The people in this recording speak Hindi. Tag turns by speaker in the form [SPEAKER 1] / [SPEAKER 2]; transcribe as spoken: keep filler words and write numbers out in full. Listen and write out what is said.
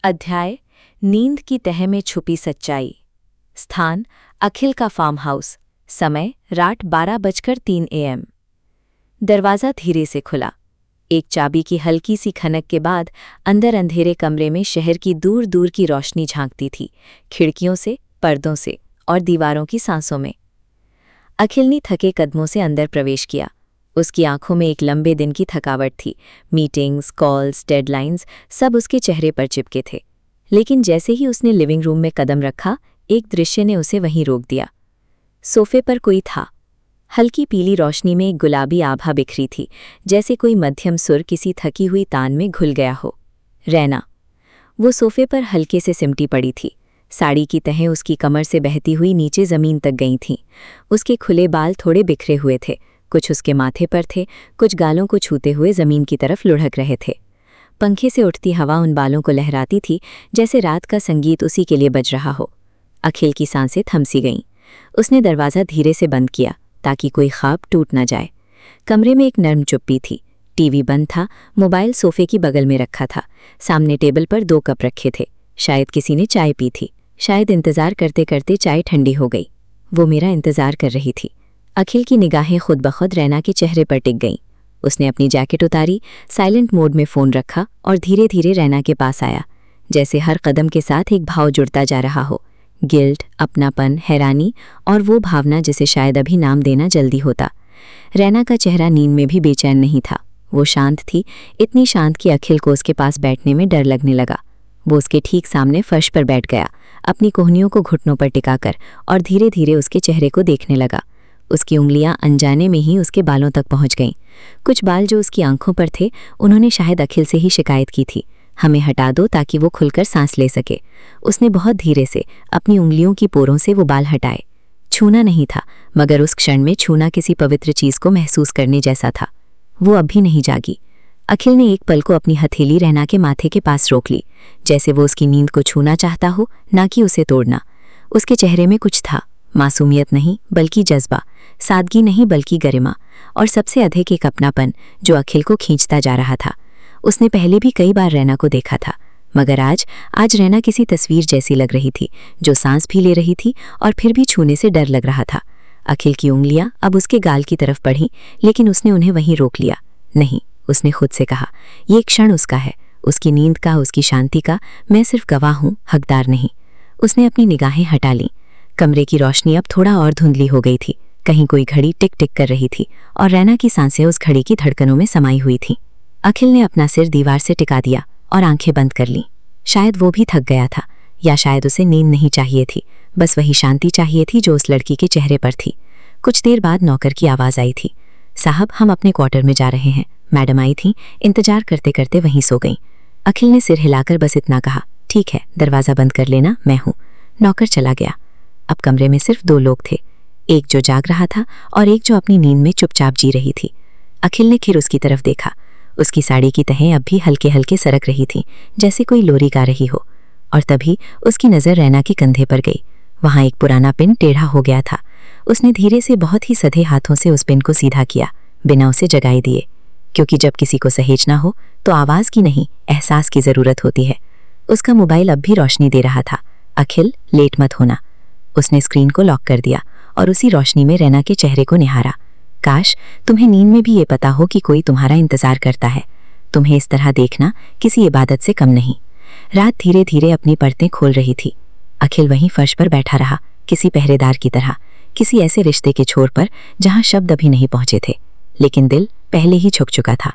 [SPEAKER 1] अध्याय नींद की तह में छुपी सच्चाई। स्थान अखिल का फार्म हाउस। समय रात बारह बजकर तीन एएम। दरवाज़ा धीरे से खुला। एक चाबी की हल्की सी खनक के बाद अंदर अंधेरे कमरे में शहर की दूर दूर की रोशनी झांकती थी, खिड़कियों से, पर्दों से और दीवारों की सांसों में। अखिल ने थके कदमों से अंदर प्रवेश किया। उसकी आंखों में एक लंबे दिन की थकावट थी। मीटिंग्स, कॉल्स, डेडलाइंस सब उसके चेहरे पर चिपके थे। लेकिन जैसे ही उसने लिविंग रूम में कदम रखा, एक दृश्य ने उसे वहीं रोक दिया। सोफे पर कोई था। हल्की पीली रोशनी में एक गुलाबी आभा बिखरी थी, जैसे कोई मध्यम सुर किसी थकी हुई तान में घुल गया हो। रैना वो सोफे पर हल्के से सिमटी पड़ी थी। साड़ी की तहें उसकी कमर से बहती हुई नीचे ज़मीन तक गई थीं। उसके खुले बाल थोड़े बिखरे हुए थे, कुछ उसके माथे पर थे, कुछ गालों को छूते हुए ज़मीन की तरफ लुढ़क रहे थे। पंखे से उठती हवा उन बालों को लहराती थी, जैसे रात का संगीत उसी के लिए बज रहा हो। अखिल की सांसें थमसी गईं। उसने दरवाज़ा धीरे से बंद किया ताकि कोई ख्वाब टूट न जाए। कमरे में एक नर्म चुप्पी थी। टीवी बंद था, मोबाइल सोफे की बगल में रखा था। सामने टेबल पर दो कप रखे थे। शायद किसी ने चाय पी थी। शायद इंतज़ार करते करते चाय ठंडी हो गई। वो मेरा इंतज़ार कर रही थी। अखिल की निगाहें खुद ब खुद रैना के चेहरे पर टिक गईं। उसने अपनी जैकेट उतारी, साइलेंट मोड में फ़ोन रखा और धीरे धीरे रैना के पास आया, जैसे हर कदम के साथ एक भाव जुड़ता जा रहा हो। गिल्ट, अपनापन, हैरानी और वो भावना जिसे शायद अभी नाम देना जल्दी होता। रैना का चेहरा नींद में भी बेचैन नहीं था। वो शांत थी, इतनी शांत कि अखिल को उसके पास बैठने में डर लगने लगा। वो उसके ठीक सामने फर्श पर बैठ गया, अपनी कोहनियों को घुटनों पर टिकाकर, और धीरे धीरे उसके चेहरे को देखने लगा। उसकी उंगलियां अनजाने में ही उसके बालों तक पहुंच गईं। कुछ बाल जो उसकी आंखों पर थे, उन्होंने शायद अखिल से ही शिकायत की थी, हमें हटा दो ताकि वो खुलकर सांस ले सके। उसने बहुत धीरे से अपनी उंगलियों की पोरों से वो बाल हटाए। छूना नहीं था, मगर उस क्षण में छूना किसी पवित्र चीज़ को महसूस करने जैसा था। वो अब भी नहीं जागी। अखिल ने एक पल को अपनी हथेली रैना के माथे के पास रोक ली, जैसे वो उसकी नींद को छूना चाहता हो, ना कि उसे तोड़ना। उसके चेहरे में कुछ था, मासूमियत नहीं बल्कि जज्बा, सादगी नहीं बल्कि गरिमा, और सबसे अधिक एक अपनापन जो अखिल को खींचता जा रहा था। उसने पहले भी कई बार रैना को देखा था, मगर आज आज रैना किसी तस्वीर जैसी लग रही थी, जो सांस भी ले रही थी और फिर भी छूने से डर लग रहा था। अखिल की उंगलियां अब उसके गाल की तरफ बढ़ीं, लेकिन उसने उन्हें वहीं रोक लिया। नहीं, उसने खुद से कहा, ये क्षण उसका है, उसकी नींद का, उसकी शांति का। मैं सिर्फ गवाह हूँ, हकदार नहीं। उसने अपनी निगाहें हटा लीं। कमरे की रोशनी अब थोड़ा और धुंधली हो गई थी। कहीं कोई घड़ी टिक टिक कर रही थी और रैना की सांसें उस घड़ी की धड़कनों में समाई हुई थीं। अखिल ने अपना सिर दीवार से टिका दिया और आंखें बंद कर लीं। शायद वो भी थक गया था, या शायद उसे नींद नहीं चाहिए थी, बस वही शांति चाहिए थी जो उस लड़की के चेहरे पर थी। कुछ देर बाद नौकर की आवाज़ आई थी, साहब हम अपने क्वार्टर में जा रहे हैं। मैडम आई थीं, इंतजार करते करते वहीं सो गईं। अखिल ने सिर हिलाकर बस इतना कहा, ठीक है, दरवाज़ा बंद कर लेना, मैं हूँ। नौकर चला गया। अब कमरे में सिर्फ दो लोग थे, एक जो जाग रहा था और एक जो अपनी नींद में चुपचाप जी रही थी। अखिल ने फिर उसकी तरफ देखा। उसकी साड़ी की तहें अब भी हल्के हल्के सरक रही थीं, जैसे कोई लोरी गा रही हो। और तभी उसकी नज़र रैना के कंधे पर गई। वहाँ एक पुराना पिन टेढ़ा हो गया था। उसने धीरे से बहुत ही सधे हाथों से उस पिन को सीधा किया, बिना उसे जगाए दिए, क्योंकि जब किसी को सहेजना हो तो आवाज़ की नहीं, एहसास की ज़रूरत होती है। उसका मोबाइल अब भी रोशनी दे रहा था। अखिल, लेट मत होना। उसने स्क्रीन को लॉक कर दिया और उसी रोशनी में रैना के चेहरे को निहारा। काश तुम्हें नींद में भी ये पता हो कि कोई तुम्हारा इंतजार करता है। तुम्हें इस तरह देखना किसी इबादत से कम नहीं। रात धीरे धीरे अपनी परतें खोल रही थी। अखिल वहीं फर्श पर बैठा रहा, किसी पहरेदार की तरह, किसी ऐसे रिश्ते के छोर पर जहां शब्द अभी नहीं पहुंचे थे, लेकिन दिल पहले ही झुक चुका था।